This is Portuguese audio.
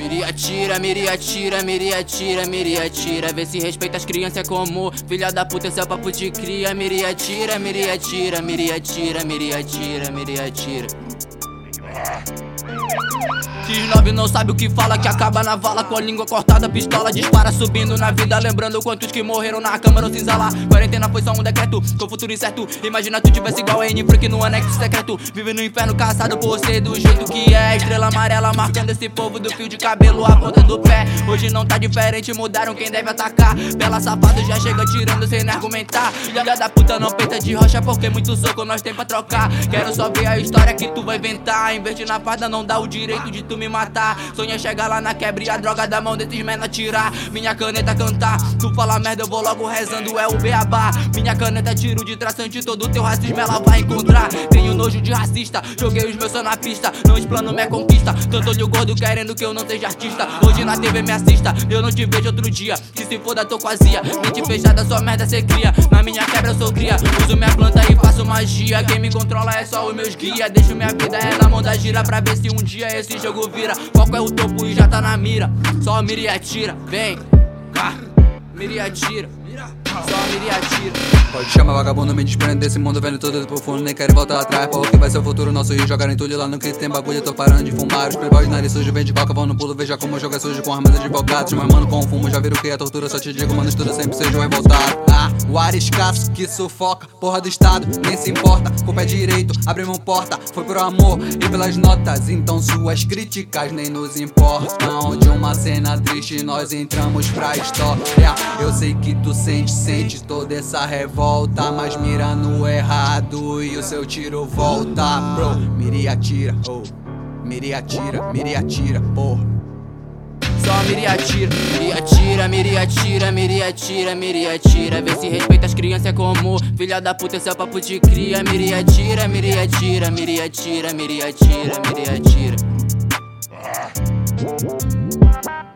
Miri atira, miri atira, miri atira, miri atira. Vê se respeita as crianças, é como filha da puta, esse é o papo de cria. Miri atira, miri atira, miri atira, miri atira, miri atira. X9 não sabe o que fala, que acaba na vala com a língua cortada, pistola dispara subindo na vida, lembrando quantos que morreram na câmara ou cinza lá. Quarentena foi só um decreto, com futuro incerto. Imagina tu tivesse igual a N-Freak no anexo secreto, vive no inferno caçado por você do jeito que é. Estrela amarela marcando esse povo do fio de cabelo à ponta do pé. Hoje não tá diferente, mudaram quem deve atacar. Bela safada já chega tirando sem nem argumentar. Filha da puta não peita de rocha porque muito soco nós tem pra trocar. Quero só ver a história que tu vai inventar. Investir na farda não dá o direito de tu me matar. Sonha chegar lá na quebra e a droga da mão desses menor tirar. Minha caneta cantar, tu fala merda eu vou logo rezando, é o beabá. Minha caneta tiro de traçante, todo teu racismo ela vai encontrar. Tenho nojo de racista, joguei os meus só na pista. Não explano minha conquista, tanto olho gordo querendo que eu não seja artista. Hoje na TV me assista, eu não te vejo outro dia. Que se foda tô quazia, mente fechada só merda cê cria. Na minha quebra eu sou cria, uso minha planta e faço magia. Quem me controla é só os meus guia. Deixo minha vida é na mão da gira, pra ver se um dia esse jogo vira. Foco é o topo e já tá na mira. Só mira e atira, vem cá, mira e atira. Só mira e atira. Pode chamar vagabundo, me desprende desse mundo vendo tudo pro fundo. Nem quero voltar atrás, porra que vai ser o futuro nosso. E jogar em tudo lá no que tem bagulho, eu tô parando de fumar. Os playboys, nariz sujo, vem de coca, vão no pulo. Veja como joga sujo com armas advogados. Mas mano, com fumo, já viram o que é tortura. Só te digo, mano, estuda sempre, seja vai voltar. O ar escasso que sufoca, porra do estado, nem se importa. Com o pé direito, abre mão porta. Foi por amor e pelas notas, então suas críticas nem nos importam. De uma cena triste nós entramos pra história. Eu sei que tu sente toda essa revolta, mas mira no errado e o seu tiro volta, bro. Mira e atira, oh. Mira e atira, porra. Só mira e atira, mira e atira, mira e atira, mira e atira, mira e atira. Vê se respeita as crianças, é como filha da puta, esse é o papo de cria. Mira e atira, mira e atira, mira e atira, mira e atira, mira e atira.